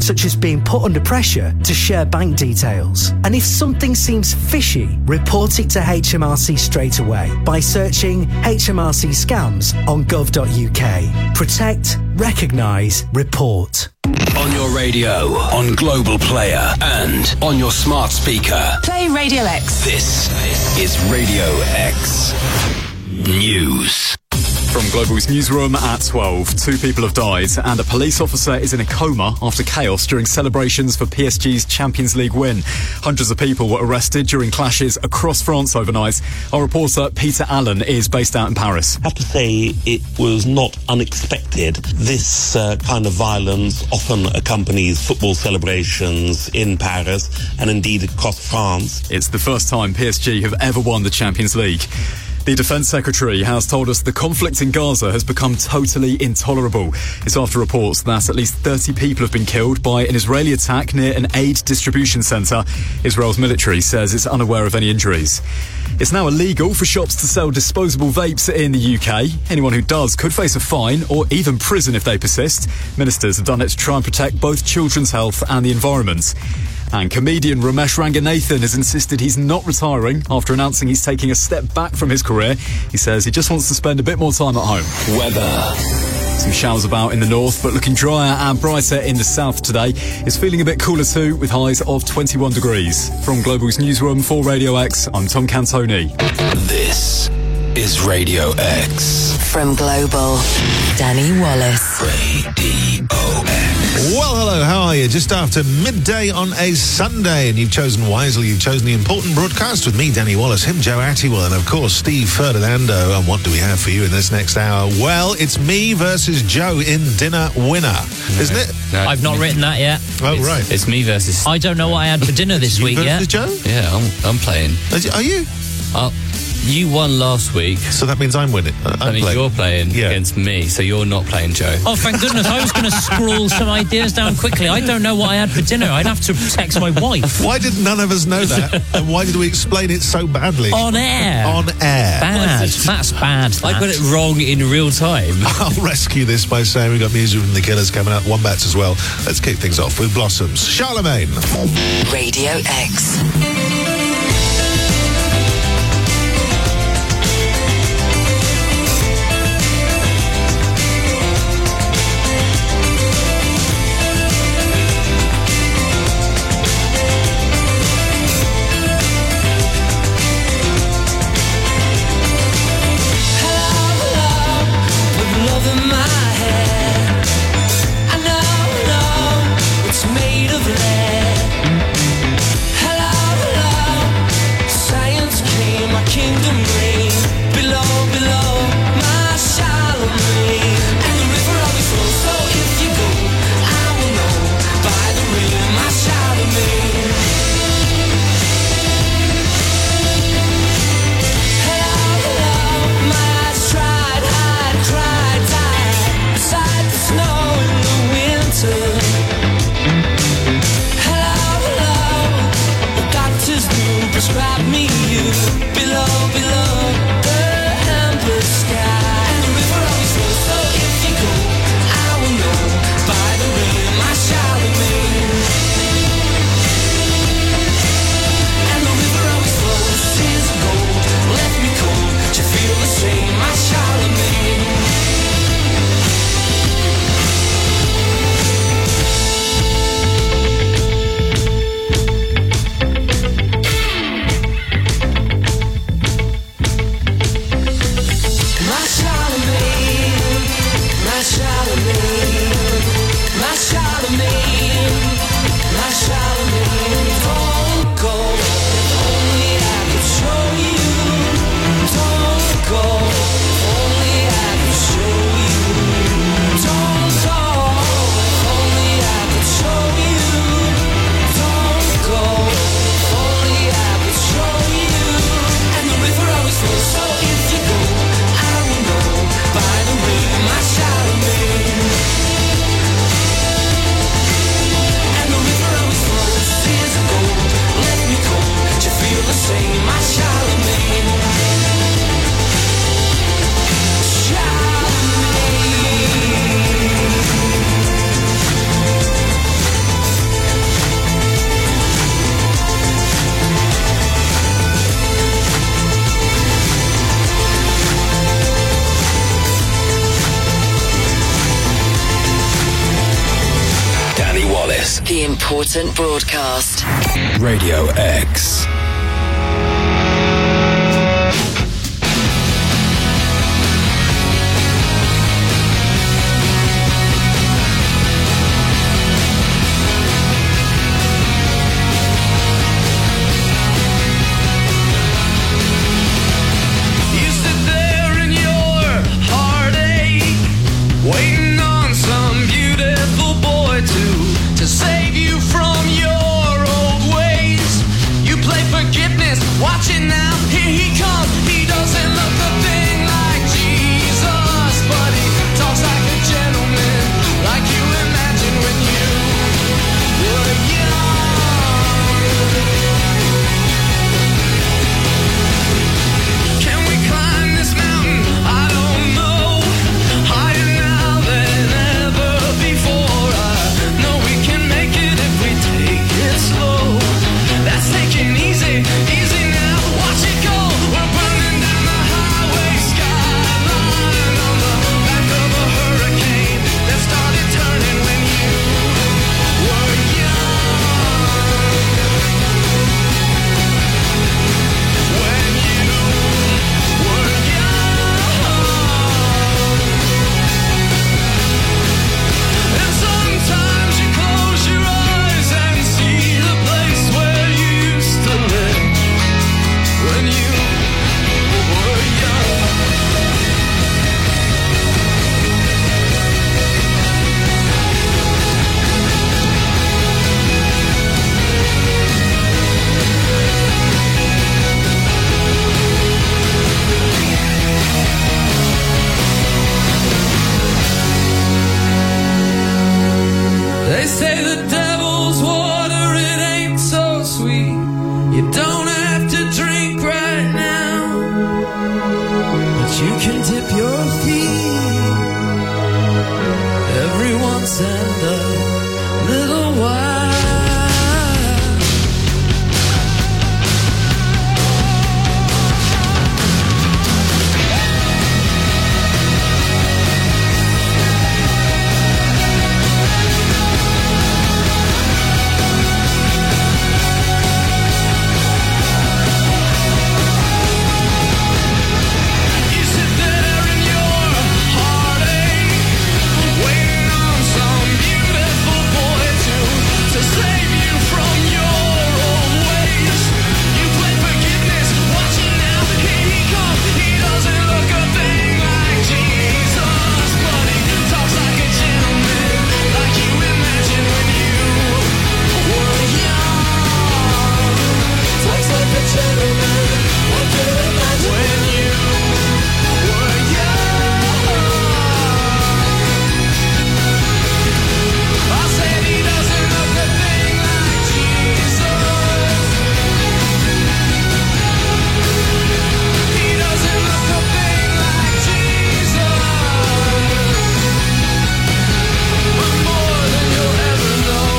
such as being put under pressure to share bank details. And if something seems fishy, report it to HMRC straight away by searching HMRC scams on gov.uk. Protect, recognise, report. On your radio, on Global Player, and on your smart speaker. Play Radio X. This is Radio X News. From Global's newsroom at 12, 2 people have died and a police officer is in a coma after chaos during celebrations for PSG's Champions League win. Hundreds of people were arrested during clashes across France overnight. Our reporter Peter Allen is based out in Paris. I have to say it was not unexpected. This kind of violence often accompanies football celebrations in Paris and indeed across France. It's the first time PSG have ever won the Champions League. The Defence Secretary has told us the conflict in Gaza has become totally intolerable. It's after reports that at least 30 people have been killed by an Israeli attack near an aid distribution centre. Israel's military says it's unaware of any injuries. It's now illegal for shops to sell disposable vapes in the UK. Anyone who does could face a fine or even prison if they persist. Ministers have done it to try and protect both children's health and the environment. And comedian Ramesh Ranganathan has insisted he's not retiring after announcing he's taking a step back from his career. He says he just wants to spend a bit more time at home. Weather. Some showers about in the north, but looking drier and brighter in the south today. It's feeling a bit cooler too, with highs of 21 degrees. From Global's newsroom for Radio X, I'm Tom Cantoni. This is Radio X. From Global, Danny Wallace. Radio X. Well, hello, how are you? Just after midday on a Sunday, and you've chosen wisely. You've chosen the important broadcast with me, Danny Wallace, him, Joe Attiwell, and of course, Steve Ferdinando. And what do we have for you in this next hour? Well, it's me versus Joe in Dinner Winner, isn't it? No, I've not written that yet. Oh, right. It's me versus... I don't know what I had for dinner this week yet. Versus Joe? Yeah, I'm playing. Are you? You won last week. So that means I'm winning. That means you're playing against me, so you're not playing Joe. Oh, thank goodness. I was going to scroll some ideas down quickly. I don't know what I had for dinner. I'd have to text my wife. Why did none of us know that? And why did we explain it so badly? On air. On air. Bad. That's bad. I got it wrong in real time. I'll rescue this by saying we've got music from the Killers coming up, Wombats as well. Let's kick things off with Blossoms. Charlemagne. Radio X. Danny Wallace. The important broadcast. Radio X. Waiting on some beautiful boy to save you from your old ways. You play forgiveness, watch it now, here he comes. He doesn't look a thing like Jesus, but he talks like a gentleman, like you imagine when you were young. Can we climb this mountain? I don't know. Higher now than ever before. I know we can make it if we take it slow. That's taking easy, easy now. Watch it go. We're burning down the highway skyline on the back of a hurricane that started turning when you were young. When you were young. And sometimes you close your eyes and see the place where you used to live when you were young. They say the devil's water, it ain't so sweet. You don't have to drink right now, but you can dip your feet every once and a little while. You sit there in your heartache, waiting on some beautiful boy to save you from your old ways. You play forgiveness, watch it now, here he comes. He doesn't look a thing like Jesus, but he talks like a gentleman, like you imagine when you were young. Talks like a gentleman, like you imagine when you were young. I said he doesn't look a thing like Jesus. He doesn't look a thing like Jesus. But more than you'll ever know.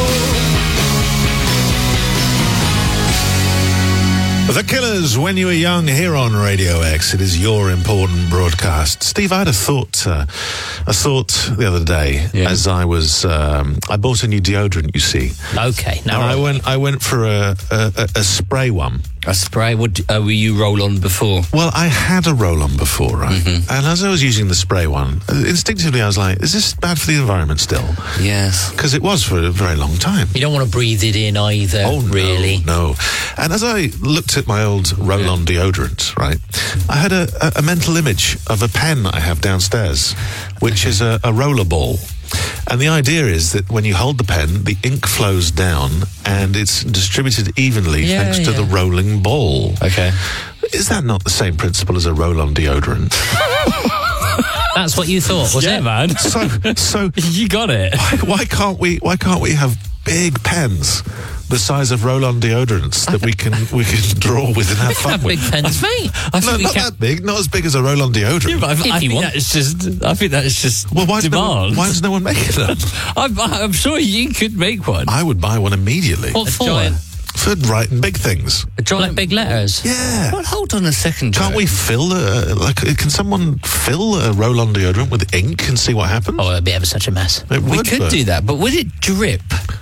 The Killers, When You Were Young, here on Radio X. It is your important broadcast. Steve, I had a thought the other day as I was, I bought a new deodorant, you see. Okay, now And I went for a spray one. a spray. What were you roll-on before? Well, I had a roll-on before, right? Mm-hmm. And as I was using the spray one, instinctively I was like, is this bad for the environment still? Yes. Because it was for a very long time. You don't want to breathe it in either, really. No. And as I looked at my old roll-on deodorant, right, I had a mental image of a pen that I have downstairs, which is a roller ball. And the idea is that when you hold the pen, the ink flows down and it's distributed evenly thanks to the rolling ball. Okay. Is that not the same principle as a roll-on deodorant? That's what you thought, was it, man? So you got it. Why can't we have big pens the size of roll-on deodorants that we can draw with and have fun with? Big pens, mate. That big, not as big as a roll-on deodorant. Yeah, but I think that is just well, why demand. Why is no one making them? I'm sure you could make one. I would buy one immediately. What for? For writing big things. Like big letters? Yeah. Well, hold on a second, Joe. Can't we fill can someone fill a roll-on deodorant with ink and see what happens? Oh, it'd be ever such a mess. We could do that, but would it drip?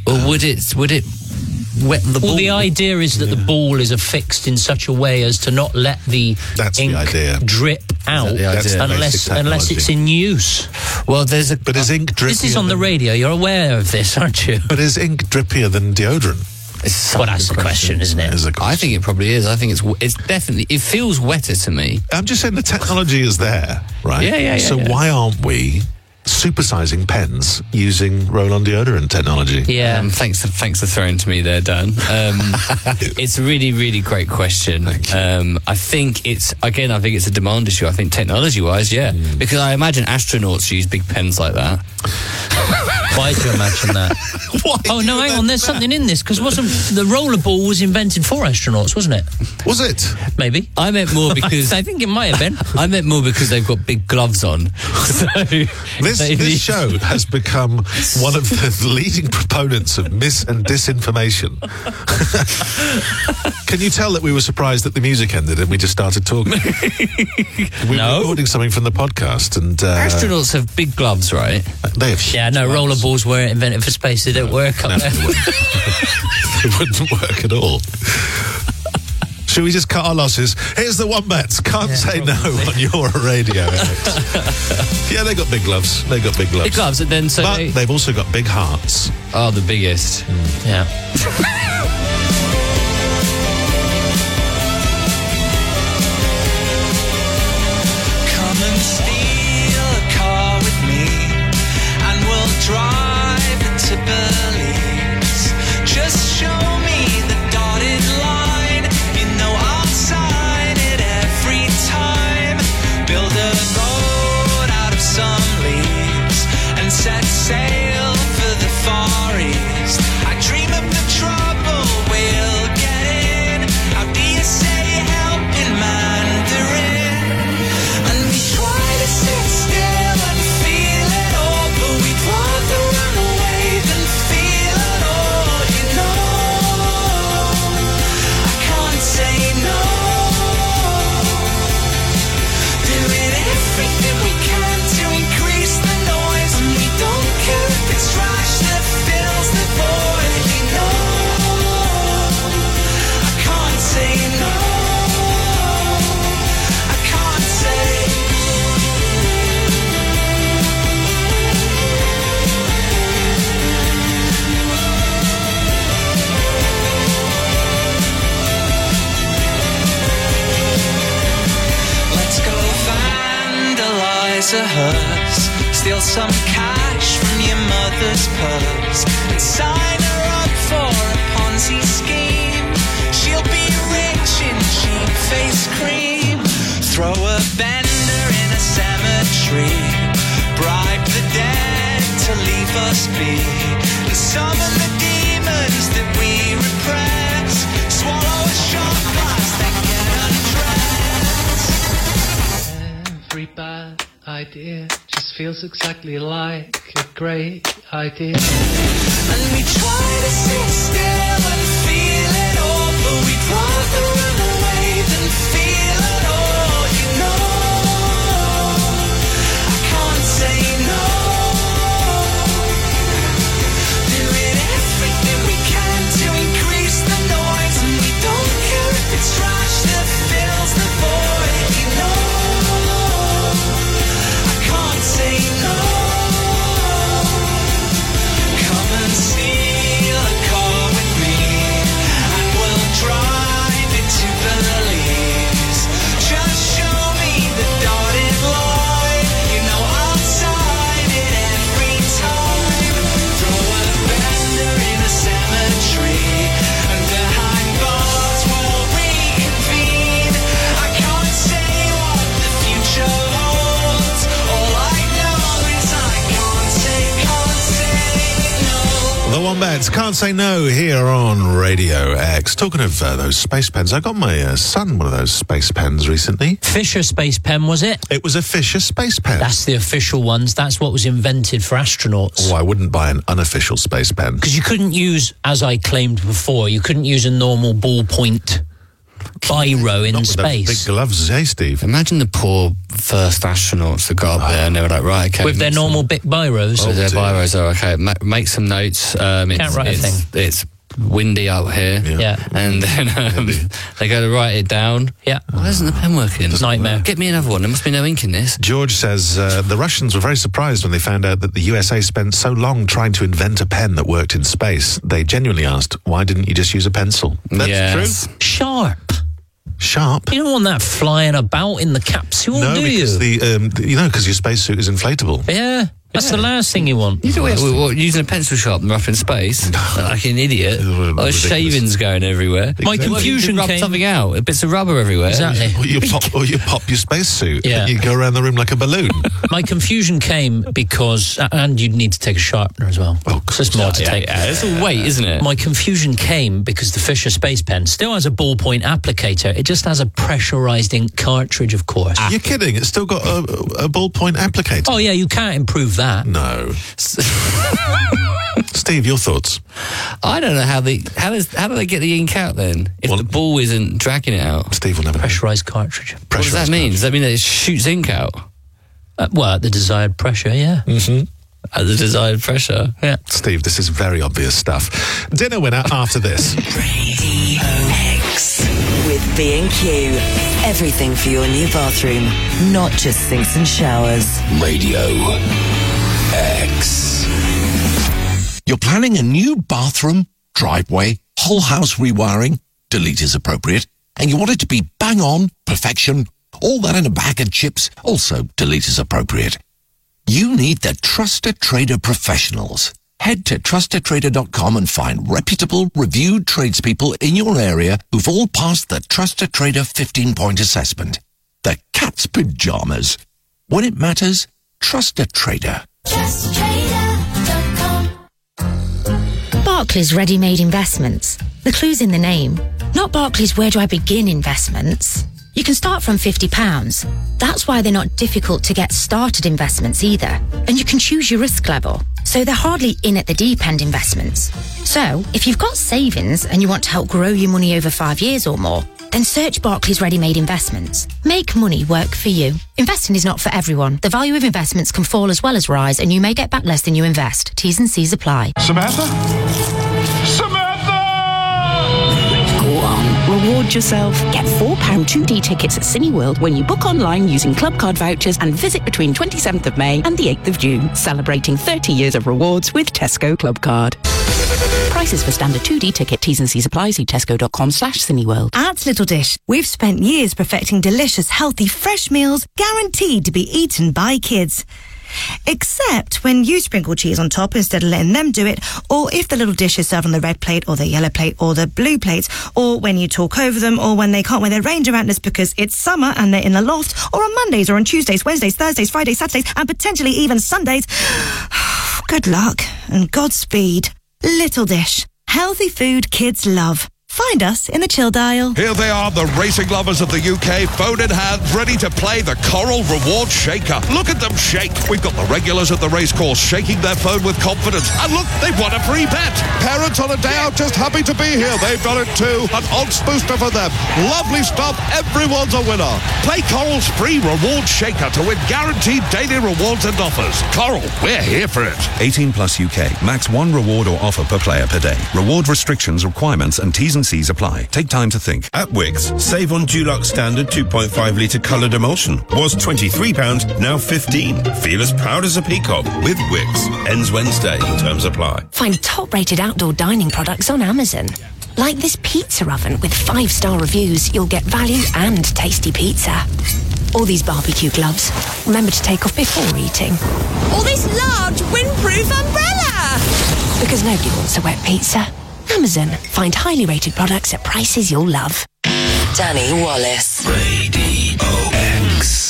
Or would it wet the ball? Well, the idea is that the ball is affixed in such a way as to not let the ink drip out unless it's in use. Well, there's a... But is ink drippier... This is on the radio. You're aware of this, aren't you? But is ink drippier than deodorant? Well, that's the question, isn't it? I think it probably is. I think it's definitely... It feels wetter to me. I'm just saying the technology is there, right? Yeah. So why aren't we supersizing pens using roll-on deodorant technology? Yeah. Thanks for throwing to me there, Dan. It's a really, really great question. I think it's a demand issue. I think technology-wise, because I imagine astronauts use big pens like that. Why do you imagine that? Oh no, hang on. There's something in this because wasn't the rollerball was invented for astronauts, wasn't it? Was it? Maybe. I meant more because I think it might have been. I meant more because they've got big gloves on. So this show has become one of the leading proponents of mis and disinformation. Can you tell that we were surprised that the music ended and we just started talking? We were recording something from the podcast, and astronauts have big gloves, right? They have. Yeah, no, rollerballs weren't invented for space. They don't work up there. They wouldn't work at all. Should we just cut our losses? Here's the Wombats. Can't say probably. No on your radio. Yeah, they got big gloves. Big gloves, and then but they've also got big hearts. Oh, the biggest. Yeah. Come and steal a car with me, and we'll drive it to Belize. Just show me the dotted line. You know I'll sign it every time. Build a boat out of some leaves and set sail for the Far East. I dream of the trouble we'll get in. How do you say help in Mandarin? And we try to sit still and feel it all, but we'd rather run away than feel it all, you know. I can't say no. Doing everything we can to increase the noise, and we don't care if it's trash that fills the void, you know. I can't say no. I can't say. Let's go vandalize a hearse, steal some cash from your mother's purse, and sign her up for a Ponzi scheme. She'll be rich in cheap face cream. Throw a bender in a cemetery, bribe the dead to leave us be, and summon the demons that we repress. Swallow a shot glass, then get undressed. Every bad idea just feels exactly like a great idea. And we try to sit still and feel it all, but we'd rather run away than feel it all, you know. I can't say no. Doing everything we can to increase the noise, and we don't care if it's trash that fills the void, you know. I can't say no. Come and steal a car with me, and we'll drive it to Belize. Just show me the dotted line. You know I'll sign it every time. Throw a bender in a cemetery, and behind bars we'll reconvene. I can't say what the future holds. All I know is I can't say no. The Wombats, Can't Say No, here on Radio X. Talking of those space pens, I got my son one of those space pens recently. Fisher space pen, was it? It was a Fisher space pen. That's the official ones. That's what was invented for astronauts. Oh, I wouldn't buy an unofficial space pen. Because you couldn't use, as I claimed before, you couldn't use a normal ballpoint biro in space. Big gloves, eh, Steve? Imagine the poor first astronauts that got up there and they were like, right, okay. With their normal big biros. So their biros are okay. Make some notes. Can't write a thing. It's windy out here. Yeah. And then they go to write it down. Yeah. Why isn't the pen working? Nightmare. Get me another one. There must be no ink in this. George says the Russians were very surprised when they found out that the USA spent so long trying to invent a pen that worked in space. They genuinely asked, why didn't you just use a pencil? That's true. Sharp. You don't want that flying about in the capsule, do you? Because your spacesuit is inflatable. Yeah. That's the last thing you want. Using a pencil sharpener up in space, like an idiot. There's shavings going everywhere. My confusion rub came... something out. Bits of rubber everywhere. Exactly. Or you pop your spacesuit. Yeah. And you go around the room like a balloon. My confusion came because, and you'd need to take a sharpener as well. Oh, so it's more to take. Yeah, it's a weight, isn't it? My confusion came because the Fisher Space Pen still has a ballpoint applicator. It just has a pressurized ink cartridge, of course. You're kidding? It's still got a ballpoint applicator. Oh yeah, you can't improve that. No. Steve, your thoughts? I don't know how do they get the ink out then if the ball isn't dragging it out? Steve will never pressurized cartridge. What does that mean? Does that mean that it shoots ink out? Well, at the desired pressure, yeah. Mm-hmm. At the desired pressure, yeah. Steve, this is very obvious stuff. Dinner winner after this. Radio X with B&Q. Everything for your new bathroom, not just sinks and showers. Radio X. You're planning a new bathroom, driveway, whole house rewiring, delete is appropriate, and you want it to be bang on, perfection, all that in a bag of chips, also delete is appropriate. You need the Trusted Trader professionals. Head to trustedtrader.com and find reputable, reviewed tradespeople in your area who've all passed the Trusted Trader 15-point assessment. The cat's pajamas. When it matters, trust a trader. Barclays Ready-Made Investments. The clue's in the name. Not Barclays Where Do I Begin Investments. You can start from £50. That's why they're not difficult to get started investments either. And you can choose your risk level. So they're hardly in at the deep end investments. So if you've got savings and you want to help grow your money over 5 years or more, then search Barclays Ready-Made Investments. Make money work for you. Investing is not for everyone. The value of investments can fall as well as rise, and you may get back less than you invest. T's and C's apply. Samantha? Go on, reward yourself. Get £4 2D tickets at Cineworld when you book online using club card vouchers and visit between 27th of May and the 8th of June, celebrating 30 years of rewards with Tesco Club Card. Prices for standard 2D ticket, T's and C's apply. See tesco.com/Cineworld. At Little Dish, we've spent years perfecting delicious, healthy, fresh meals guaranteed to be eaten by kids. Except when you sprinkle cheese on top instead of letting them do it, or if the little dish is served on the red plate or the yellow plate or the blue plate, or when you talk over them, or when they can't wear their reindeer antlers because it's summer and they're in the loft, or on Mondays or on Tuesdays, Wednesdays, Thursdays, Fridays, Saturdays, and potentially even Sundays. Good luck and Godspeed. Little Dish. Healthy food kids love. Find us in the chill dial. Here they are, the racing lovers of the UK, phone in hand, ready to play the Coral Reward Shaker. Look at them shake. We've got the regulars at the racecourse shaking their phone with confidence. And look, they've won a free bet. Parents on a day out just happy to be here. They've done it too. An odds booster for them. Lovely stuff. Everyone's a winner. Play Coral's free Reward Shaker to win guaranteed daily rewards and offers. Coral, we're here for it. 18 plus UK. Max one reward or offer per player per day. Reward restrictions, requirements and T's and C's apply. Take time to think. At Wickes, save on Dulux Standard 2.5 litre coloured emulsion. Was £23, now £15. Feel as proud as a peacock with Wickes. Ends Wednesday. Terms apply. Find top-rated outdoor dining products on Amazon. Like this pizza oven with 5-star reviews, you'll get value and tasty pizza. All these barbecue gloves. Remember to take off before eating. All this large windproof umbrella! Because nobody wants a wet pizza. Amazon. Find highly rated products at prices you'll love. Danny Wallace. Radio X.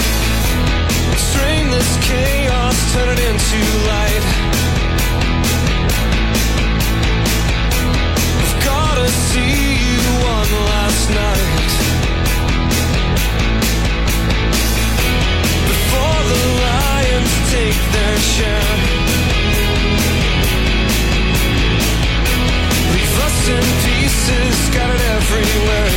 Turn it into light. share. Leave us in pieces, scattered everywhere.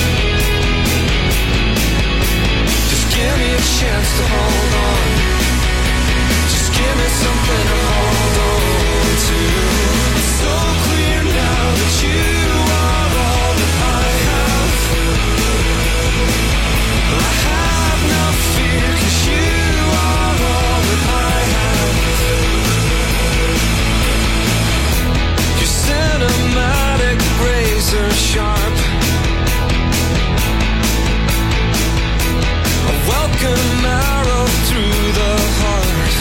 Just give me a chance to hold on. Just give me something to hold on to. It's so clear now that you are all that I have. I have no fear, 'cause you are all that I have. Your cinematic razor sharp, a welcome arrow through the heart.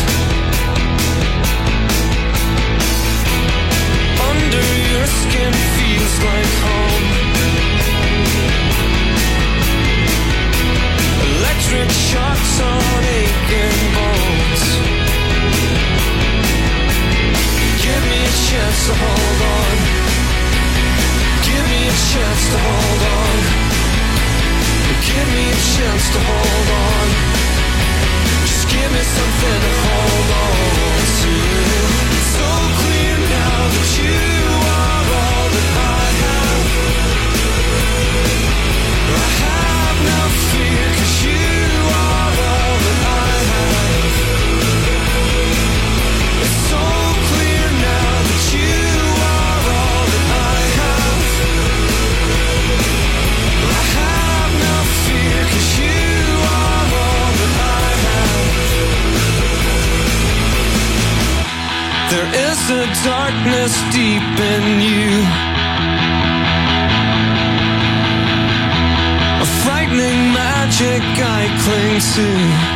Under your skin feels like home. Electric shocks on aching bones. Give me a chance to hold on. Give me a chance to hold on. Give me a chance to hold on. Just give me something to hold on to. It's so clear now that you are all that I have. I have no fear, 'cause you are all that I have. It's so clear now that you are all that I have. I have no fear, 'cause you are all that I have. There is a darkness deep in you, a frightening magic I cling to.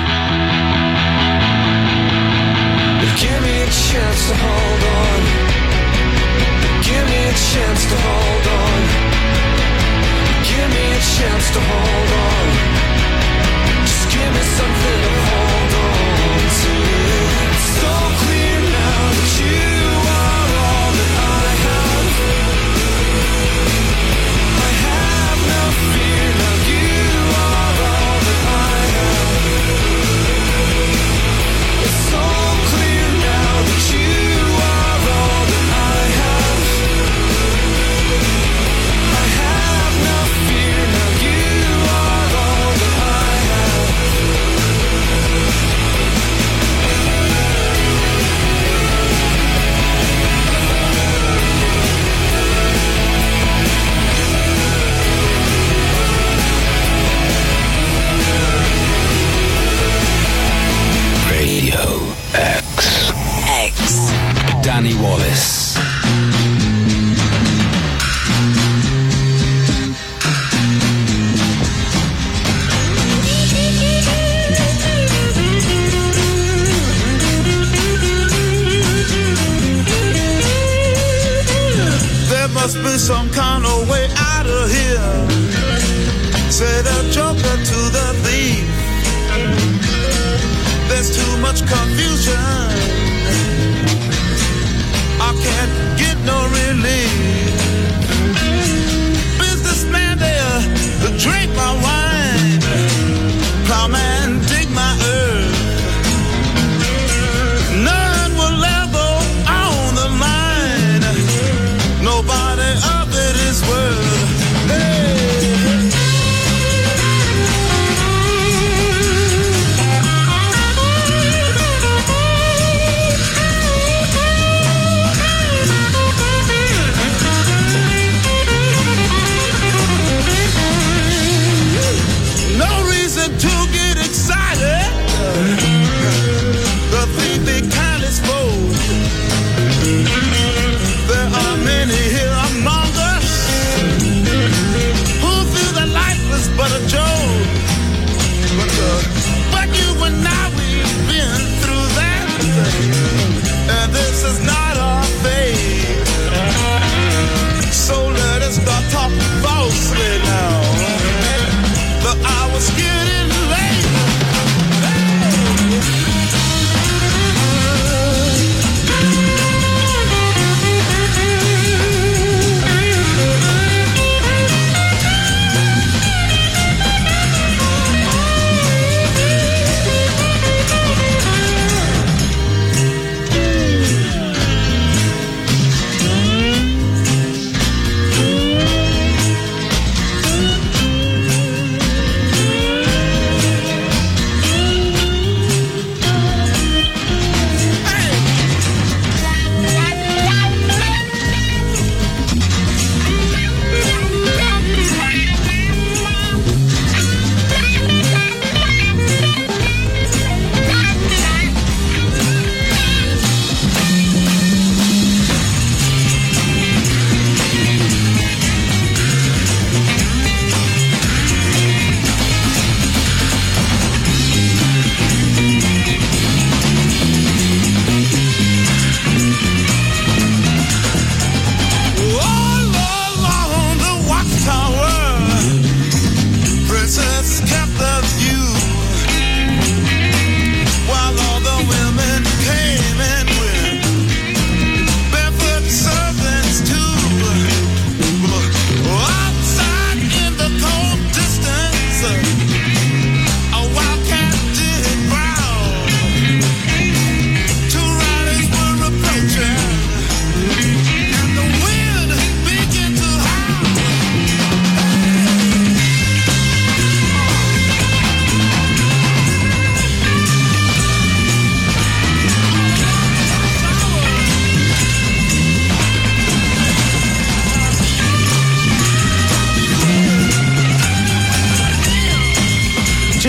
Give me a chance to hold on. Give me a chance to hold on. Give me a chance to hold on. Just give me something to hold on to. It's so clear now that you are all that I have. I have no fear, now you are all that I have. It's so clear now that you are all that I have. I have no fear, now you are all that I have. Radio X. Danny Wallace. There must be some kind of way out of here, said a joker to the thief. There's too much confusion, I can't get no relief. Businessman there, drink my wine. Plowman, dig my earth. None will ever own the line. Nobody of it is worth. Hey.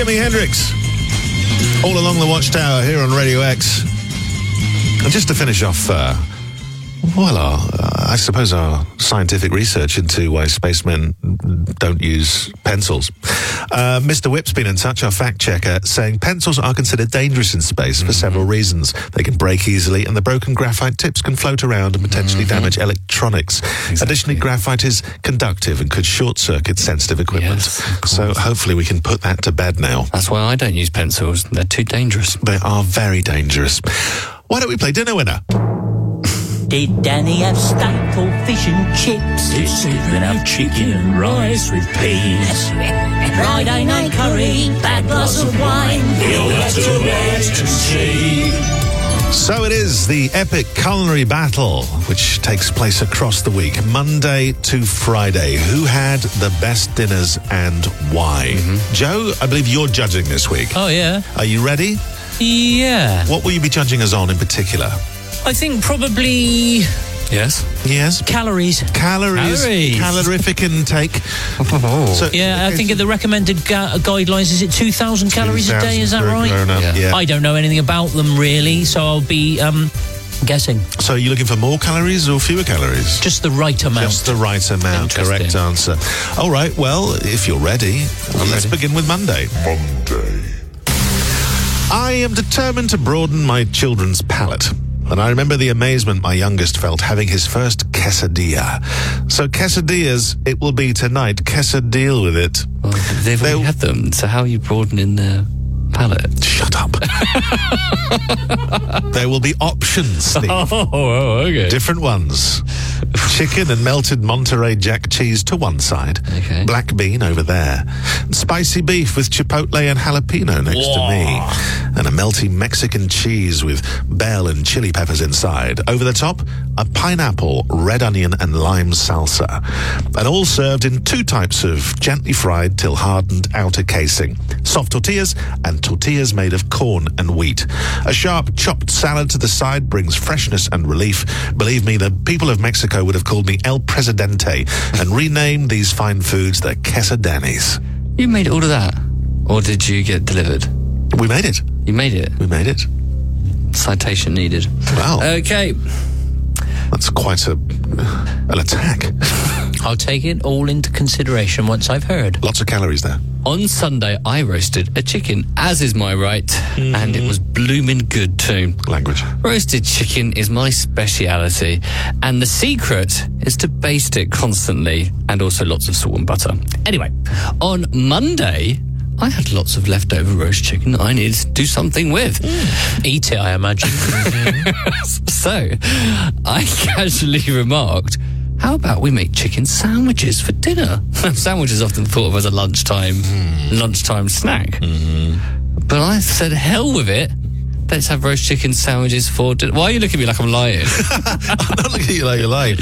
Jimi Hendrix. All along the Watchtower here on Radio X. And just to finish off, I suppose our scientific research into why spacemen don't use pencils. Mr. Whip's been in touch, our fact checker, saying pencils are considered dangerous in space for several reasons. They can break easily, and the broken graphite tips can float around and potentially damage electronics. Additionally, graphite is conductive and could short-circuit sensitive equipment. So hopefully we can put that to bed now. That's why I don't use pencils. They're too dangerous. They are very dangerous. Why don't we play Dinner Winner? Did Danny have steak or fish and chips? Did Stephen have chicken and rice with peas? Friday night curry, bad glass of wine. You'll have to wait to see. So it is the epic culinary battle, which takes place across the week, Monday to Friday. Who had the best dinners and why? Joe, I believe you're judging this week. Oh, yeah. Are you ready? Yeah. What will you be judging us on in particular? I think probably... Yes? Calories. Calorific intake. So, I think the recommended guidelines, is it 2,000 calories a day? Is that right? Yeah. I don't know anything about them, really, so I'll be guessing. So are you looking for more calories or fewer calories? Just the right amount. Just the right amount. Correct answer. All right, well, if you're ready, let's begin with Monday. I am determined to broaden my children's palate. And I remember the amazement my youngest felt having his first quesadilla. So quesadillas, it will be tonight. Quesadilla with it. Well, they've already had them, so how are you broadening their palate? Shut up. There will be options, Steve. Oh, okay. Different ones. Chicken and melted Monterey Jack cheese to one side. Okay. Black bean over there. Spicy beef with chipotle and jalapeno next to me. And a melty Mexican cheese with bell and chili peppers inside. Over the top, a pineapple, red onion and lime salsa. And all served in two types of gently fried till hardened outer casing. Soft tortillas and tortillas made of corn and wheat. A sharp chopped salad to the side brings freshness and relief. Believe me, the people of Mexico would have called me El Presidente and renamed these fine foods the quesadanis. You made all of that? Or did you get delivered? We made it. You made it? We made it. Citation needed. Wow. Okay. That's quite an attack. I'll take it all into consideration once I've heard. Lots of calories there. On Sunday, I roasted a chicken, as is my right, and it was bloomin' good too. Language. Roasted chicken is my speciality, and the secret is to baste it constantly, and also lots of salt and butter. Anyway, on Monday, I had lots of leftover roast chicken that I needed to do something with. Eat it, I imagine. So, I casually remarked, how about we make chicken sandwiches for dinner? Sandwich is often thought of as a lunchtime snack. But I said, hell with it. Let's have roast chicken sandwiches for dinner. Why are you looking at me like I'm lying? I'm not looking at you like you're lying.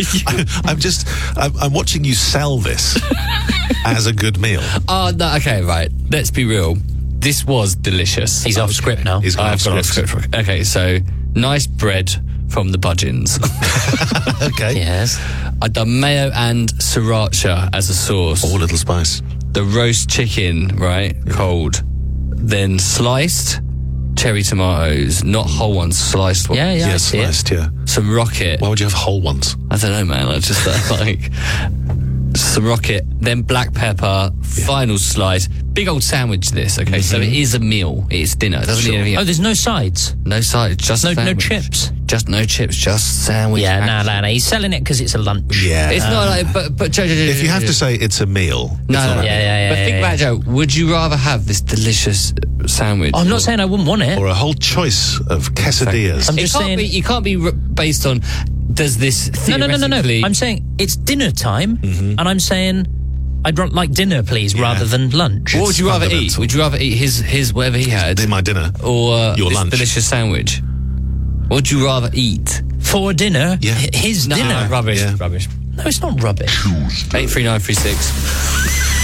I'm watching you sell this as a good meal. Oh, no, okay, right. Let's be real. This was delicious. He's off script now. He's I've got off script. Okay, so nice bread from the Budgeons. Okay. Yes. I've done mayo and sriracha as a sauce. Oh, a little spice. The roast chicken, right, cold. Then sliced cherry tomatoes, not whole ones, sliced ones. Yeah, I see sliced, yeah. Some rocket. Why would you have whole ones? I don't know, man. I just like some rocket, then black pepper, final slice. Big old sandwich this, okay? So it is a meal. It's dinner. It doesn't need anything else. Oh, there's no sides? No sides, just no chips? Just no chips, just sandwich. Yeah, no. He's selling it because it's a lunch. Yeah. It's not like, but Joe, if you have to say it's a meal. No. Yeah. But think about it, Joe. Would you rather have this delicious sandwich? I'm not saying I wouldn't want it. Or a whole choice of quesadillas. I'm just saying... You can't be based on, does this theoretically... No. I'm saying it's dinner time, and I'm saying... I'd like dinner, please, rather than lunch. What would you rather eat? Would you rather eat his whatever he had? My dinner. Or your this lunch. Delicious sandwich? What would you rather eat? For dinner? Yeah. His dinner? Rubbish. Yeah. Rubbish. No, it's not rubbish. 83936.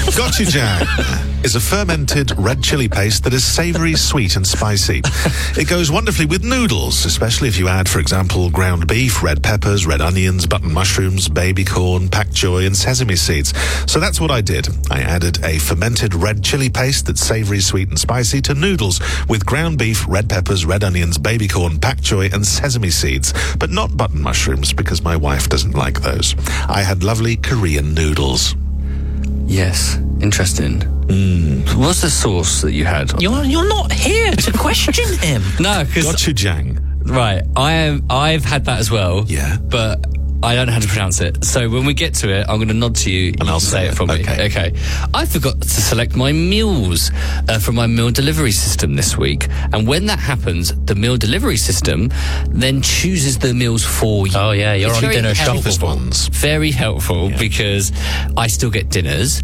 Gochujang is a fermented red chili paste that is savoury, sweet and spicy. It goes wonderfully with noodles, especially if you add, for example, ground beef, red peppers, red onions, button mushrooms, baby corn, pak choy and sesame seeds. So that's what I did. I added a fermented red chili paste that's savoury, sweet and spicy to noodles with ground beef, red peppers, red onions, baby corn, pak choy and sesame seeds, but not button mushrooms because my wife doesn't like those. I had lovely Korean noodles. Yes, interesting. What's the sauce that you had? You're not here to question him. No, because Gochujang. Right, I've had that as well. Yeah, but I don't know how to pronounce it. So when we get to it, I'm going to nod to you and I'll say it for me. Okay. I forgot to select my meals from my meal delivery system this week. And when that happens, the meal delivery system then chooses the meals for you. Oh, yeah, you're on dinner shoppers ones. Very helpful because I still get dinners.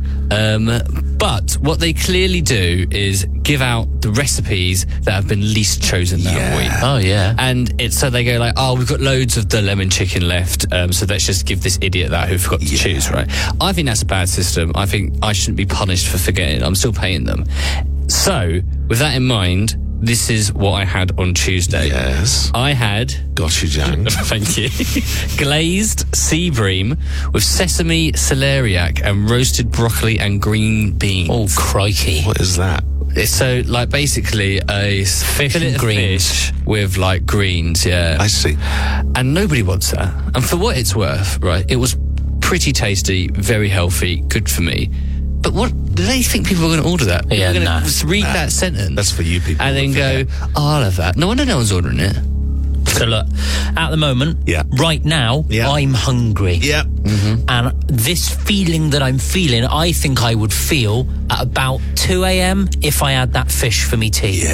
But what they clearly do is give out the recipes that have been least chosen that week. Oh, yeah. And so they go like, oh, we've got loads of the lemon chicken left, so let's just give this idiot that who forgot to choose, right? I think that's a bad system. I think I shouldn't be punished for forgetting. I'm still paying them. So, with that in mind, this is what I had on Tuesday. Yes. I had... Gochujang. Thank you. Glazed sea bream with sesame, celeriac and roasted broccoli and green beans. Oh, crikey. What is that? It's so, like, basically a fish and greens with, like, greens, yeah. I see. And nobody wants that. And for what it's worth, right, it was pretty tasty, very healthy, good for me. But what do they think people are going to order that? Yeah, going to just read that sentence. That's for you people. And then go, oh, I'll have that. No wonder no one's ordering it. So look, at the moment, right now, I'm hungry. Yeah. Mm-hmm. And this feeling that I'm feeling, I think I would feel at about 2 a.m. if I had that fish for me tea.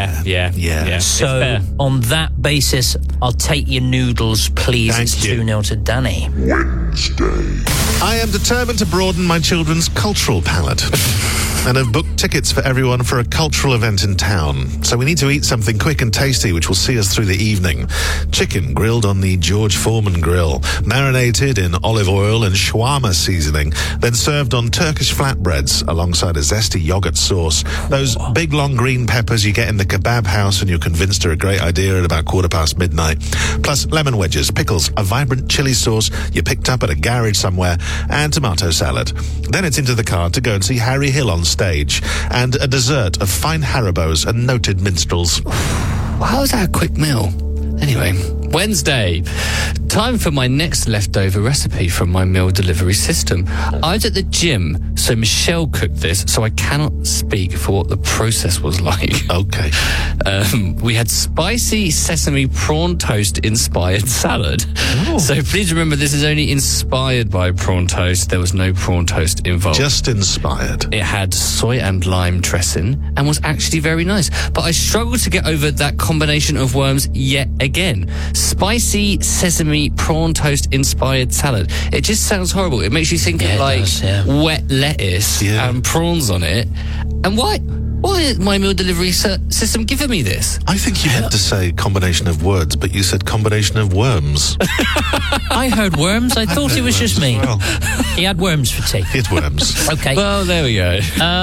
Yeah. So on that basis, I'll take your noodles, please. Thank it's you. 2-0 to Danny. Wednesday. I am determined to broaden my children's cultural palette. And have booked tickets for everyone for a cultural event in town. So we need to eat something quick and tasty which will see us through the evening. Chicken grilled on the George Foreman grill, marinated in olive oil and shawarma seasoning, then served on Turkish flatbreads alongside a zesty yogurt sauce. Those big long green peppers you get in the kebab house and you're convinced are a great idea at about midnight. Plus lemon wedges, pickles, a vibrant chili sauce you picked up at a garage somewhere, and tomato salad. Then it's into the car to go and see Harry Hill on stage, and a dessert of fine Haribos and noted minstrels. How is that a quick meal? Anyway, Wednesday. Time for my next leftover recipe from my meal delivery system. I was at the gym, so Michelle cooked this, so I cannot speak for what the process was like. Okay. We had spicy sesame prawn toast inspired salad. Ooh. So please remember, this is only inspired by prawn toast. There was no prawn toast involved. Just inspired. It had soy and lime dressing and was actually very nice. But I struggled to get over that combination of worms yet again. Spicy sesame prawn toast inspired salad. It just sounds horrible. It makes you think of wet lettuce and prawns on it. And why is my meal delivery system giving me this? I think you meant to say combination of words, but you said combination of worms. I heard worms. I thought it was just me. Well. He had worms for tea. He had worms. Okay. Well, there we go.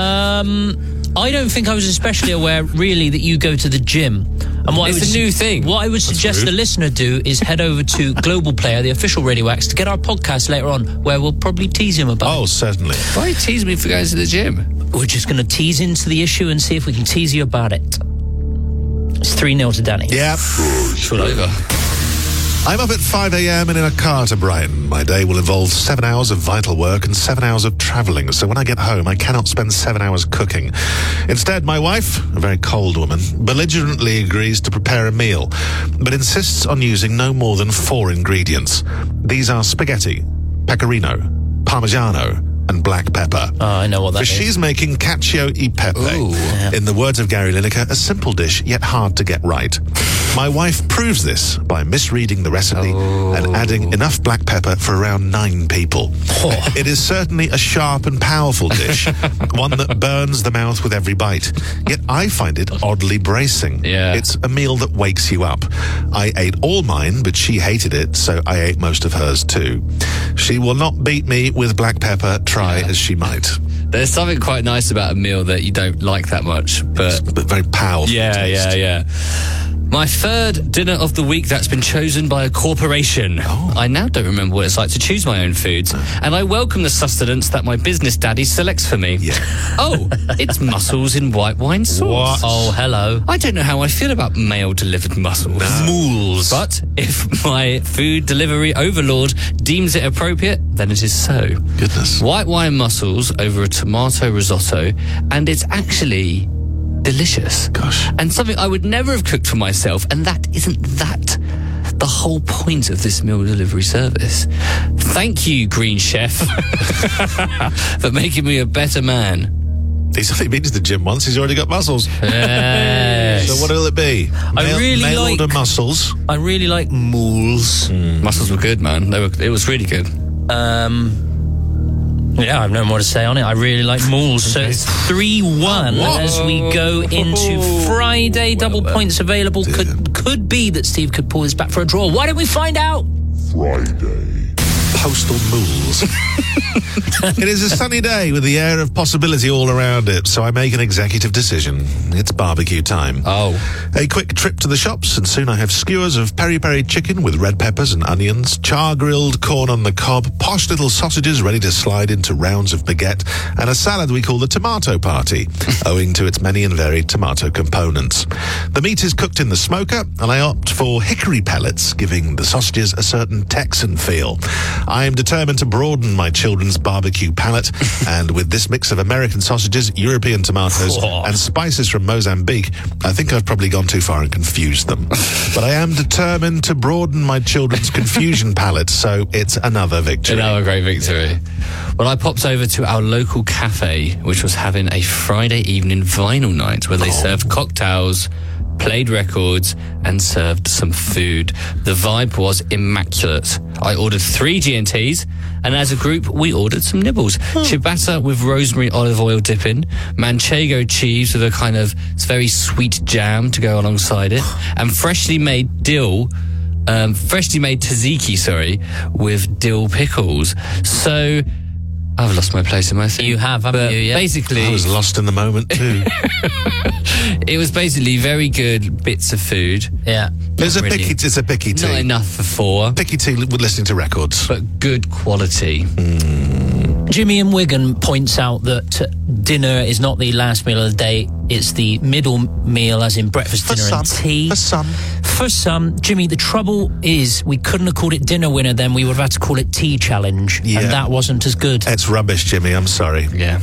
I don't think I was especially aware, really, that you go to the gym. And It's a new thing. What I would suggest the listener do is head over to Global Player, the official Radio X, to get our podcast later on, where we'll probably tease him about it. Oh, certainly. Why tease me for going to the gym? We're just going to tease into the issue and see if we can tease you about it. It's 3-0 to Danny. Yep. It's all over. I'm up at 5 a.m. and in a car to Brighton. My day will involve 7 hours of vital work and 7 hours of travelling, so when I get home, I cannot spend 7 hours cooking. Instead, my wife, a very cold woman, belligerently agrees to prepare a meal, but insists on using no more than 4 ingredients. These are spaghetti, pecorino, parmigiano, and black pepper. Oh, I know what that is. She's making cacio e pepe. Ooh. Yeah. In the words of Gary Lineker, a simple dish, yet hard to get right. My wife proves this by misreading the recipe and adding enough black pepper for around 9 people. Oh. It is certainly a sharp and powerful dish, one that burns the mouth with every bite. Yet I find it oddly bracing. Yeah. It's a meal that wakes you up. I ate all mine, but she hated it, so I ate most of hers too. She will not beat me with black pepper, try as she might. There's something quite nice about a meal that you don't like that much, but very powerful. Yeah. My third dinner of the week that's been chosen by a corporation. I now don't remember what it's like to choose my own foods, and I welcome the sustenance that my business daddy selects for me. Oh, it's mussels in white wine sauce. What? Oh, hello. I don't know how I feel about mail-delivered mussels. Mules. But if my food delivery overlord deems it appropriate, then it is so. Goodness. White wine mussels over a tomato risotto, and it's actually delicious. Gosh. And something I would never have cooked for myself, and that isn't that the whole point of this meal delivery service. Thank you, Green Chef, for making me a better man. He's only been to the gym once. He's already got muscles. Yes. So what will it be? Mail order mussels. I really like mules. Mussels were good, man. It was really good. Yeah, I have no more to say on it. I really like mules. So it's 3-1 as we go into Friday. Double points available. Could be that Steve could pull this back for a draw. Why don't we find out? Friday. Postal mules. It is a sunny day with the air of possibility all around it, so I make an executive decision. It's barbecue time. A quick trip to the shops, and soon I have skewers of peri-peri chicken with red peppers and onions, char-grilled corn on the cob, posh little sausages ready to slide into rounds of baguette, and a salad we call the tomato party, owing to its many and varied tomato components. The meat is cooked in the smoker, and I opt for hickory pellets, giving the sausages a certain Texan feel. I am determined to broaden my children's barbecue palate, and with this mix of American sausages, European tomatoes, and spices from Mozambique, I think I've probably gone too far and confused them. But I am determined to broaden my children's confusion palate, so it's another victory. Another great victory. Well, I popped over to our local cafe, which was having a Friday evening vinyl night where they served cocktails, played records, and served some food. The vibe was immaculate. I ordered 3 G&Ts, and as a group, we ordered some nibbles. Ciabatta with rosemary olive oil dipping, manchego cheese with a kind of very sweet jam to go alongside it, and freshly made tzatziki, with dill pickles. So I've lost my place in my thing. You have, haven't you? Yeah. Basically, I was lost in the moment too. It was basically very good bits of food. Yeah. It's a picky tea. Not enough for 4. Picky tea with listening to records. But good quality. Jimmy in Wigan points out that dinner is not the last meal of the day, it's the middle meal, as in breakfast, dinner and tea. For some, Jimmy, the trouble is we couldn't have called it dinner winner then, we would have had to call it tea challenge, and that wasn't as good. It's rubbish, Jimmy, I'm sorry. Yeah.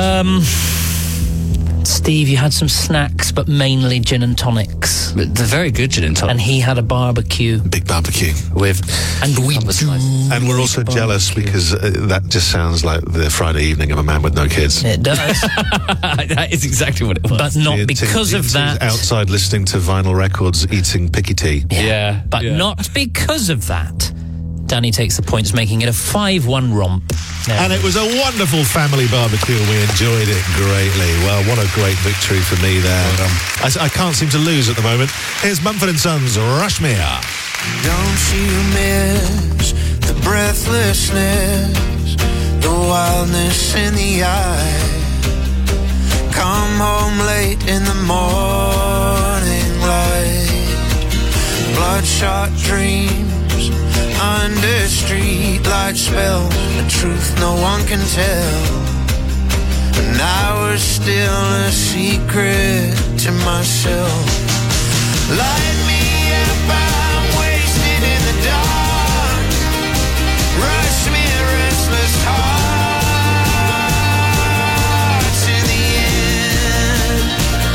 Steve, you had some snacks, but mainly gin and tonics. But they're very good gin and tonics. And he had a barbecue. Big barbecue. And we're also jealous because that just sounds like the Friday evening of a man with no kids. It does. That is exactly what it was. But not because of that. Outside listening to vinyl records, eating picky tea. Yeah. But not because of that. Danny takes the points, making it a 5-1 romp. And it was a wonderful family barbecue. We enjoyed it greatly. Well, what a great victory for me there. I can't seem to lose at the moment. Here's Mumford & Sons, Rush Me Up. Don't you miss the breathlessness, the wildness in the eye? Come home late in the morning light, bloodshot dreams under streetlight spell, a truth no one can tell. And I was still a secret to myself. Light me up, I'm wasted in the dark. Rush me, restless hearts in the end.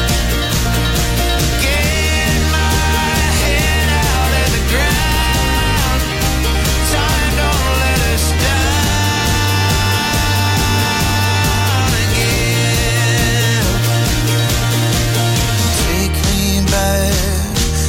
Get my head out of the ground. Time don't let us down again. Take me back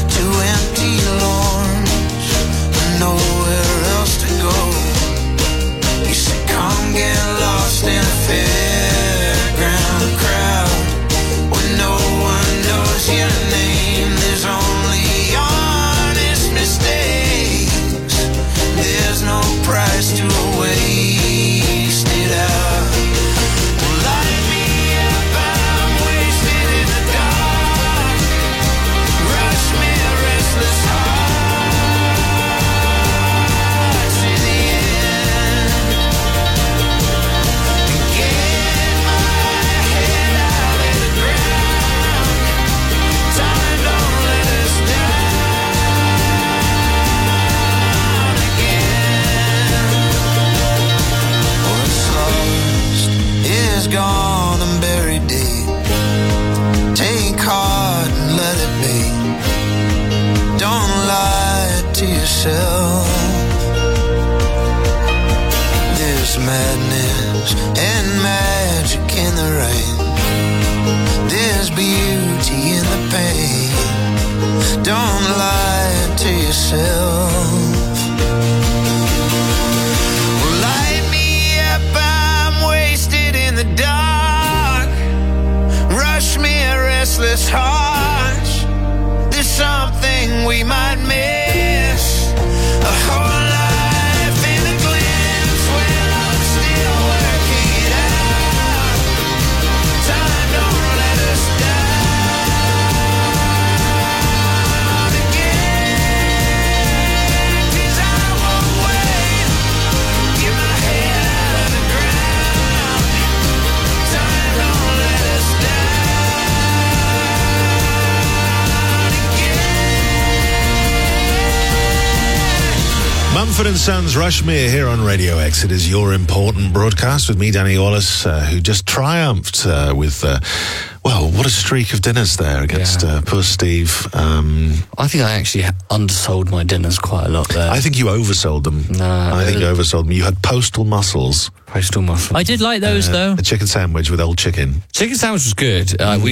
yourself. There's madness and magic in the rain. There's beauty in the pain. Don't lie to yourself. Well, light me up, I'm wasted in the dark. Rush me a restless heart. There's something we might miss. A whole life in a glimpse when I'm still working it out. Time don't let us down again. 'Cause I won't wait. Get my head out of the ground. Time don't let us Mumford & Sons, Rushmere here on Radio X. It is your important broadcast with me, Danny Wallace, who just triumphed with, what a streak of dinners there against poor Steve. I think I actually undersold my dinners quite a lot there. I think you oversold them. I think you oversold them. You had postal mussels. Postal mussels. I did like those, though. A chicken sandwich with old chicken. Chicken sandwich was good.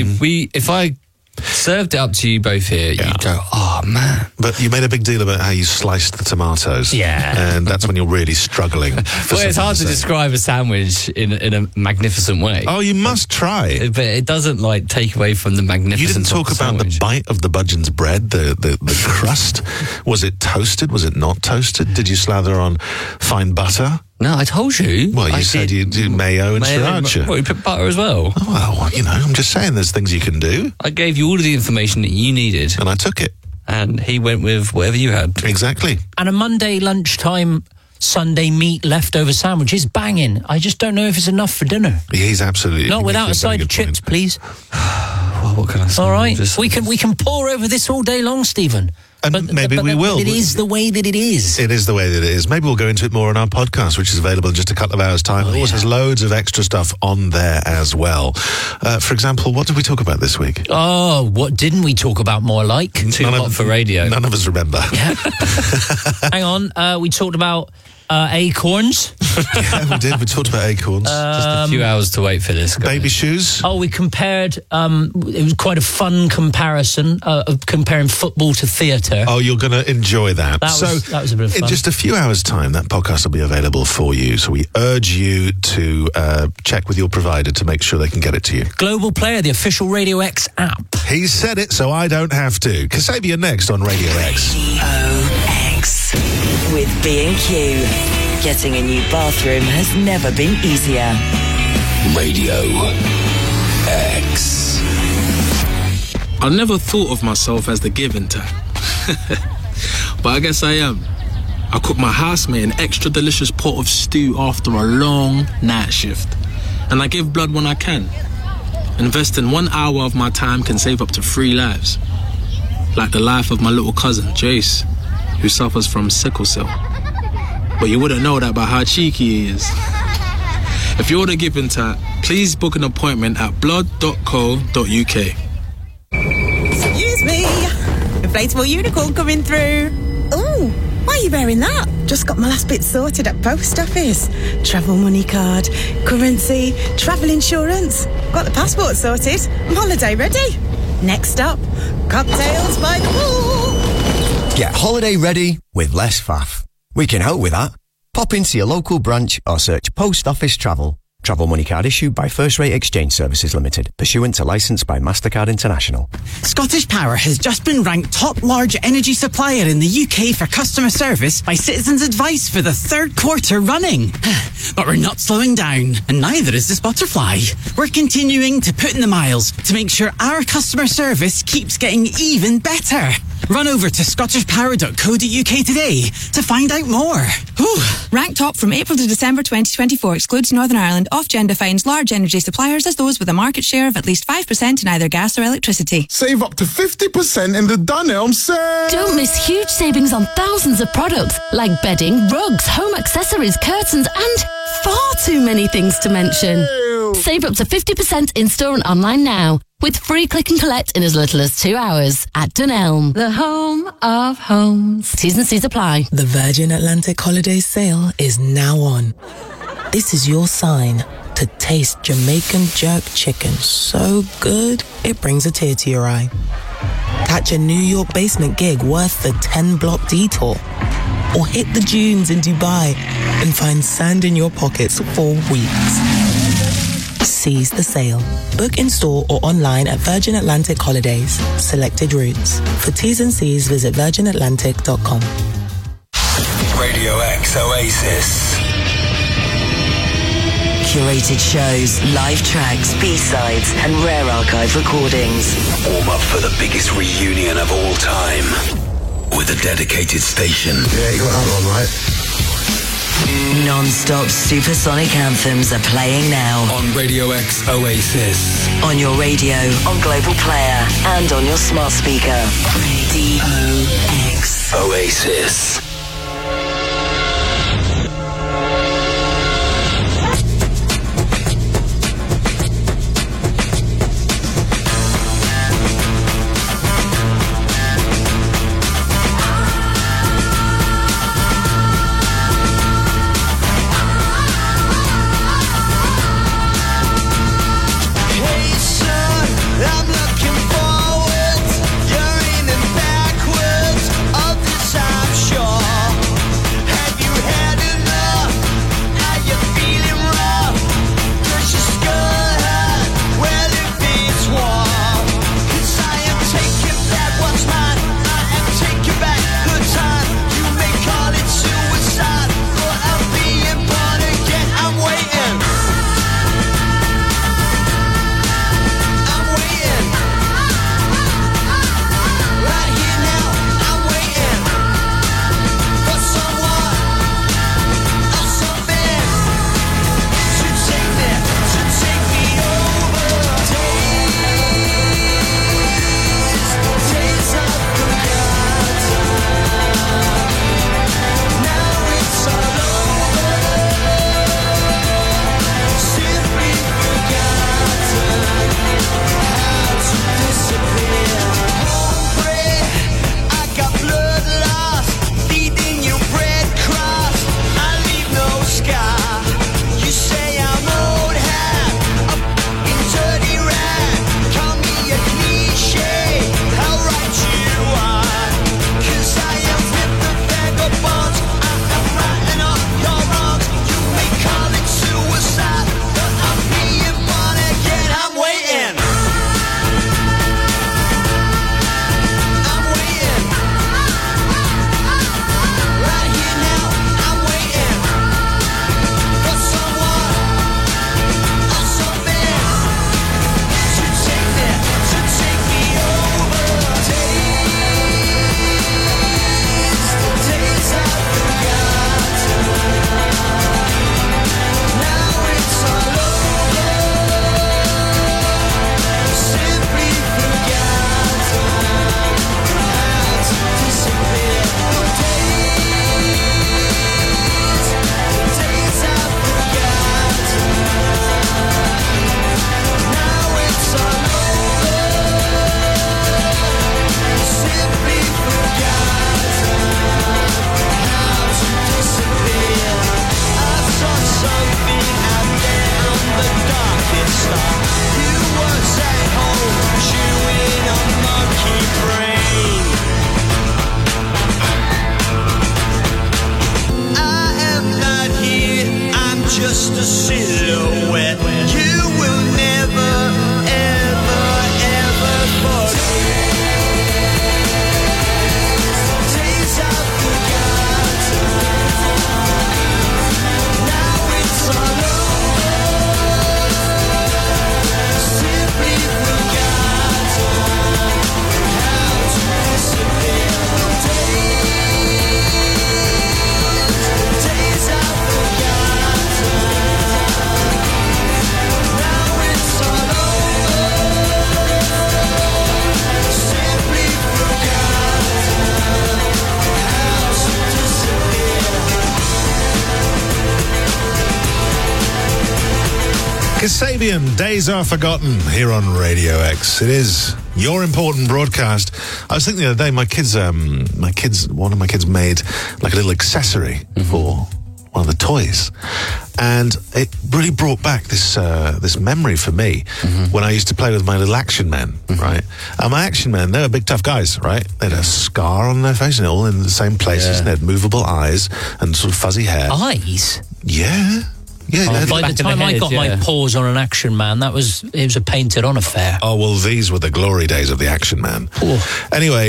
If I served it up to you both here, you'd go, oh, man. But you made a big deal about how you sliced the tomatoes. Yeah. And that's when you're really struggling. Well, it's hard to describe a sandwich in a magnificent way. Oh, you must try. But it doesn't, take away from the magnificence. You didn't talk about the bite of the Budgeon's bread, the crust. Was it toasted? Was it not toasted? Did you slather on fine butter? No, I told you. Well, you said you do mayo and sriracha. Well, you put butter as well. Oh, well, I'm just saying there's things you can do. I gave you all of the information that you needed. And I took it. And he went with whatever you had. Exactly. And a Monday lunchtime Sunday meat leftover sandwich is banging. I just don't know if it's enough for dinner. He's absolutely... Not without a side of chips, please. Well, what can I say? All right. We can pour over this all day long, Stephen. And maybe we will. It is the way that it is. It is the way that it is. Maybe we'll go into it more on our podcast, which is available in just a couple of hours' time. It always has loads of extra stuff on there as well. For example, what did we talk about this week? Oh, what didn't we talk about more like? Too hot for radio. None of us remember. Yeah. Hang on. We talked about acorns. Yeah, we did. We talked about acorns. Just a few hours to wait for this. Baby shoes. Oh, we compared. It was quite a fun comparison of comparing football to theatre. Oh, you're going to enjoy that. That was a bit of fun. In just a few hours' time, that podcast will be available for you. So we urge you to check with your provider to make sure they can get it to you. Global Player, the official Radio X app. He said it, so I don't have to. Kasabian next on Radio X. X with B&Q. Getting a new bathroom has never been easier. Radio X. I never thought of myself as the giving type. But I guess I am. I cook my housemate an extra delicious pot of stew after a long night shift. And I give blood when I can. Investing 1 hour of my time can save up to 3 lives. Like the life of my little cousin, Jace, who suffers from sickle cell. But you wouldn't know that by how cheeky he is. If you're the giving type, please book an appointment at blood.co.uk. Excuse me. Inflatable unicorn coming through. Ooh, why are you wearing that? Just got my last bit sorted at post office. Travel money card, currency, travel insurance. Got the passport sorted. I'm holiday ready. Next up, cocktails by the pool. Get holiday ready with less faff. We can help with that. Pop into your local branch or search Post Office Travel. Travel money card issued by First Rate Exchange Services Limited, pursuant to licence by MasterCard International. Scottish Power has just been ranked top large energy supplier in the UK for customer service by Citizens Advice for the 3rd quarter running. But we're not slowing down, and neither is this butterfly. We're continuing to put in the miles to make sure our customer service keeps getting even better. Run over to scottishpower.co.uk today to find out more. Whew. Ranked top from April to December 2024 excludes Northern Ireland. Ofgem defines large energy suppliers as those with a market share of at least 5% in either gas or electricity. Save up to 50% in the Dunelm sale. Don't miss huge savings on thousands of products like bedding, rugs, home accessories, curtains, and far too many things to mention. Save up to 50% in-store and online now. with free click and collect in as little as 2 hours at Dunelm, the home of homes. T's and C's apply. The Virgin Atlantic Holidays sale is now on. This is your sign to taste Jamaican jerk chicken so good it brings a tear to your eye. Catch a New York basement gig worth the 10-block detour. Or hit the dunes in Dubai and find sand in your pockets for weeks. Seize the sale. Book in store or online at Virgin Atlantic Holidays. Selected routes. For T's and C's, visit virginatlantic.com. Radio X Oasis. Curated shows, live tracks, B-sides, and rare archive recordings. Warm up for the biggest reunion of all time with a dedicated station. Yeah, you got that one right. Non-stop supersonic anthems are playing now. On Radio X Oasis. On your radio, on Global Player, and on your smart speaker. DOX. Oasis. I'm looking forward, you're in and backwards of this I'm sure. Kasabian, Days Are Forgotten, here on Radio X. It is your important broadcast. I was thinking the other day, one of my kids made like a little accessory for one of the toys, and it really brought back this memory for me when I used to play with my little action men, right? And my action men, they were big tough guys, right? They had a scar on their face, and all in the same places, and they had movable eyes and sort of fuzzy hair. Eyes? Yeah. Yeah, by the time I got my paws on an Action Man, it was a painted-on affair. Oh well, these were the glory days of the Action Man. Anyway,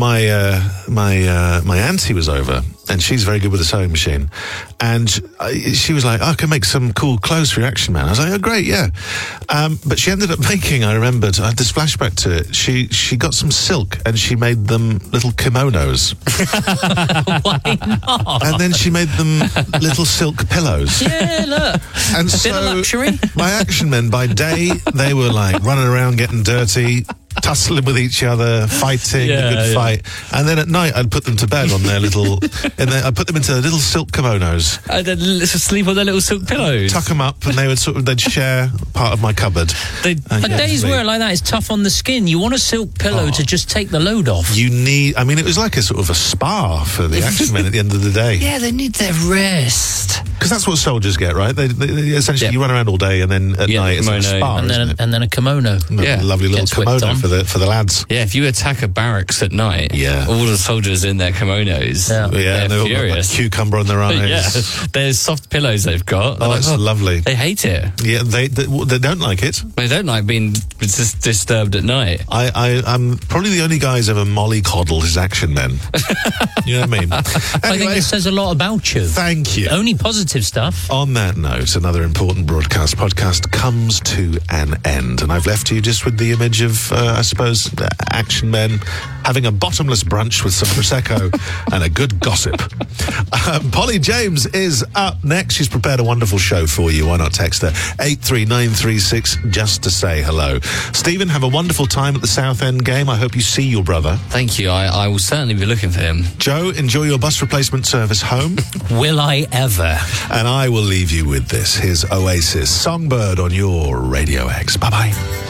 my auntie was over, and she's very good with a sewing machine, and she was like, I can make some cool clothes for your Action Man. I was like, oh great, yeah. But she ended up making, I remembered, I had this flashback to it, she got some silk and she made them little kimonos. Why not? And then she made them little silk pillows. Yeah, look. And a so bit of luxury. My action men, by day, they were like running around getting dirty, tussling with each other, fighting, a good fight. And then at night, I'd put them to bed on their little, and then I'd put them into their little silk kimonos. And then sleep on their little silk pillows. Tuck them up, and they would they'd share part of my cupboard. A day's work like that is tough on the skin. You want a silk pillow to just take the load off. You need, it was like a sort of a spa for the action men at the end of the day. Yeah, they need their rest. Because that's what soldiers get, right? They essentially, you run around all day, and then at night it's like a spa, and then a kimono. Lovely little kimono for the lads. Yeah, if you attack a barracks at night, all the soldiers in their kimonos, they're furious. Like cucumber on their eyes. Yeah, there's soft pillows they've got. Oh, it's lovely. They hate it. Yeah, they don't like it. They don't like being disturbed at night. I'm probably the only guy who's ever mollycoddled his action men. You know what I mean? I think it says a lot about you. Thank you. Only positive stuff. On that note, another important podcast comes to an end, and I've left you just with the image of, I suppose, action men having a bottomless brunch with some Prosecco and a good gossip. Polly James is up next. She's prepared a wonderful show for you. Why not text her 83936 just to say hello. Stephen, have a wonderful time at the Southend game. I hope you see your brother. Thank you. I will certainly be looking for him. Joe, enjoy your bus replacement service home. Will I ever? And I will leave you with this. Here's Oasis, Songbird on your Radio X. Bye-bye.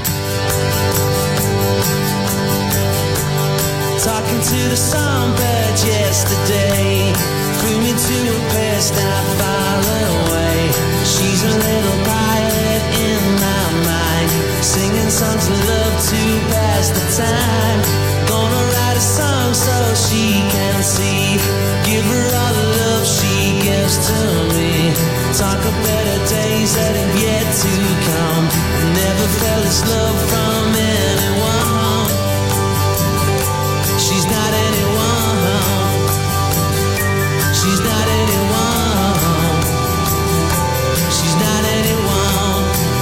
Talking to the songbird yesterday, flew me to a place not far away. She's a little pilot in my mind, singing songs of love to pass the time. Gonna write a song so she can see, give her all the love she gives to me. Talk of better days that have yet to come. Never felt this love from anyone. She's not anyone. She's not anyone. She's not anyone.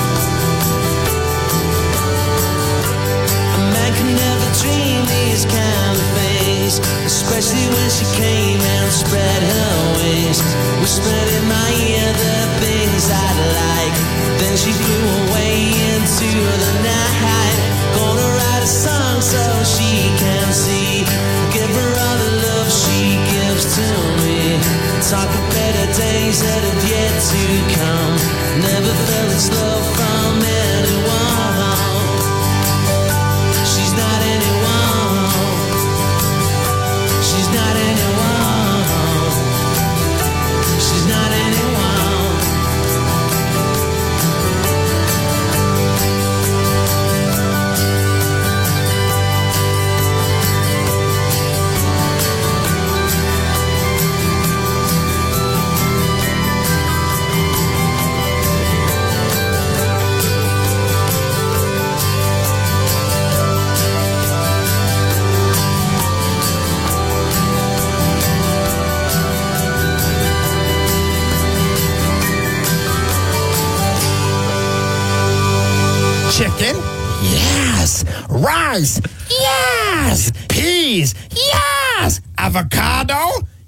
A man can never dream these kind of things, especially when she came and spread her wings, whispered in my ear the things I'd like. Then she flew away into the night. Gonna write a song so she can see, give her all the love she gives to me. Talk of better days that have yet to come. Never felt this love from anyone. She's not anyone. She's not anyone. She's not anyone. Chicken? Yes. Rice? Yes. Peas? Yes. Avocado?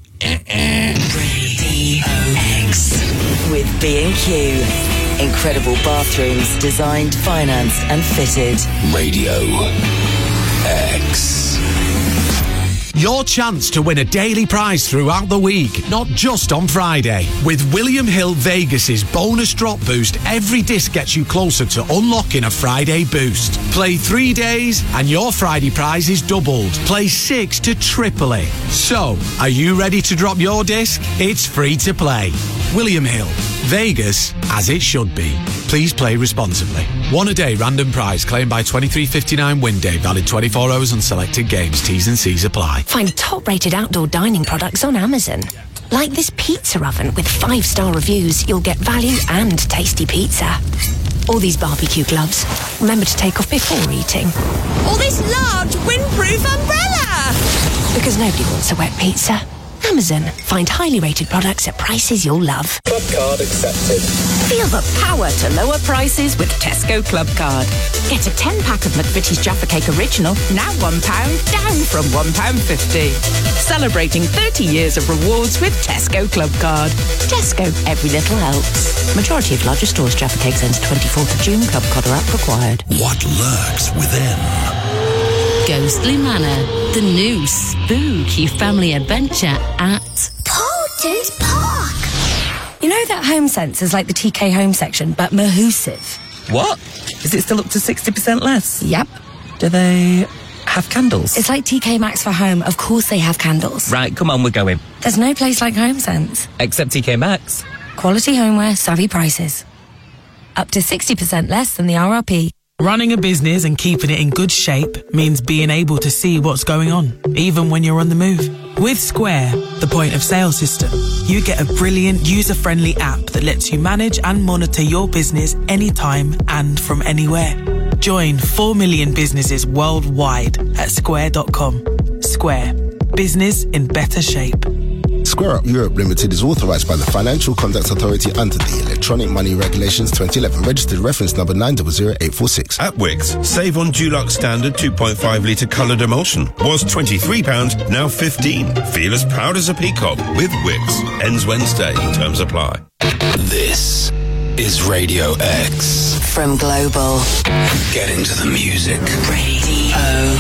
Radio X with B&Q. Incredible bathrooms designed, financed and fitted. Radio X. Your chance to win a daily prize throughout the week, not just on Friday. With William Hill Vegas's bonus drop boost, every disc gets you closer to unlocking a Friday boost. Play 3 days and your Friday prize is doubled. Play 6 to triple it. So, are you ready to drop your disc? It's free to play. William Hill, Vegas as it should be. Please play responsibly. One a day random prize claimed by 23.59 win day, valid 24 hours on selected games. T's and C's apply. Find top-rated outdoor dining products on Amazon. Like this pizza oven with 5-star reviews, you'll get value and tasty pizza. All these barbecue gloves. Remember to take off before eating. All this large windproof umbrella! Because nobody wants a wet pizza. Amazon. Find highly rated products at prices you'll love. Club card accepted. Feel the power to lower prices with Tesco Club Card. Get a 10-pack of McVitie's Jaffa Cake Original, now £1, down from £1.50. Celebrating 30 years of rewards with Tesco Club Card. Tesco, every little helps. Majority of larger stores, Jaffa Cakes ends 24th of June. Club Card app required. What lurks within? Ghostly Manor, the new spooky family adventure at Poulton's Park. You know that home sense is like the TK home section, but Mahusive. What? Is it still up to 60% less? Yep. Do they have candles? It's like TK Maxx for home. Of course they have candles. Right, come on, we're going. There's no place like home sense. Except TK Maxx. Quality homeware, savvy prices. Up to 60% less than the RRP. Running a business and keeping it in good shape means being able to see what's going on, even when you're on the move. With Square, the point of sale system, you get a brilliant user-friendly app that lets you manage and monitor your business anytime and from anywhere. Join 4 million businesses worldwide at square.com. Square. Business in better shape. Square Up Europe Limited is authorised by the Financial Conduct Authority under the Electronic Money Regulations 2011, registered reference number 900846. At Wickes, save on Dulux Standard 2.5 litre coloured emulsion. Was £23, now £15. Feel as proud as a peacock with Wickes. Ends Wednesday. Terms apply. This is Radio X. From Global. Get into the music. Radio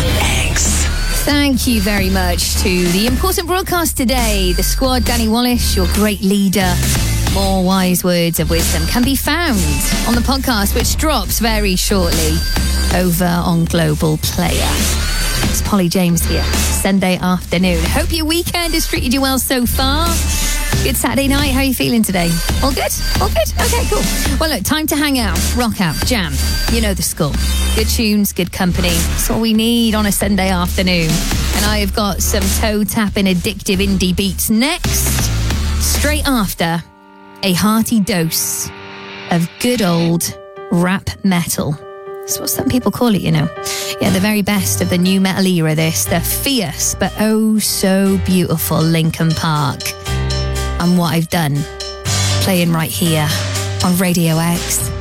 X. Thank you very much to the important broadcast today. The squad, Danny Wallace, your great leader. More wise words of wisdom can be found on the podcast, which drops very shortly over on Global Player. It's Polly James here, Sunday afternoon. Hope your weekend has treated you well so far. Good Saturday night. How are you feeling today? All good? All good? Okay, cool. Well, look, time to hang out, rock out, jam. You know the score. Good tunes, good company. That's all we need on a Sunday afternoon. And I have got some toe-tapping, addictive indie beats next. Straight after a hearty dose of good old rap metal. That's what some people call it, you know. Yeah, the very best of the new metal era, this. The fierce but oh so beautiful Linkin Park. And what I've done, playing right here on Radio X.